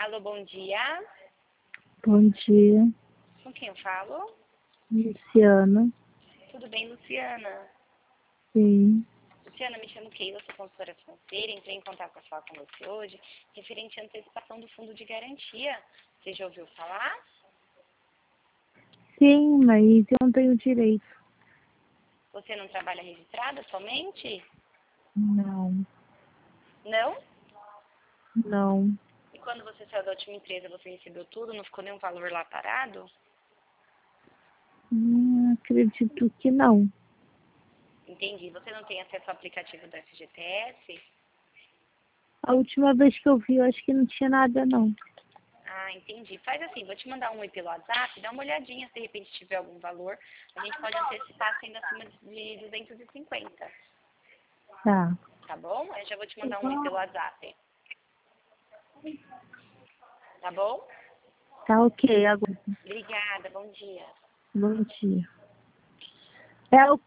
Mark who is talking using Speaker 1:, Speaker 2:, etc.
Speaker 1: Alô, bom dia.
Speaker 2: Bom dia,
Speaker 1: Com quem eu falo?
Speaker 2: Luciana.
Speaker 1: Tudo bem, Luciana?
Speaker 2: Sim,
Speaker 1: Luciana, me chamo Keila, sou consultora financeira. Entrei em contato para falar com você hoje, referente à antecipação do fundo de garantia. Você já ouviu falar?
Speaker 2: sim, mas eu não tenho direito.
Speaker 1: Você não trabalha registrado atualmente?
Speaker 2: Não,
Speaker 1: Não?
Speaker 2: não.
Speaker 1: E quando você saiu da última empresa, você recebeu tudo? Não ficou nenhum valor lá parado?
Speaker 2: Acredito que não.
Speaker 1: Entendi. Você não tem acesso ao aplicativo do FGTS?
Speaker 2: A última vez que eu vi, eu acho que não tinha nada, não.
Speaker 1: Ah, entendi. Faz assim, vou te mandar um oi pelo WhatsApp, dá uma olhadinha se de repente tiver algum valor. A gente pode antecipar sendo acima de 250,
Speaker 2: Tá.
Speaker 1: tá bom? Eu já vou te mandar um oi pelo WhatsApp, tá bom?
Speaker 2: Tá ok, agora.
Speaker 1: Obrigada, bom dia.
Speaker 2: Bom dia. É o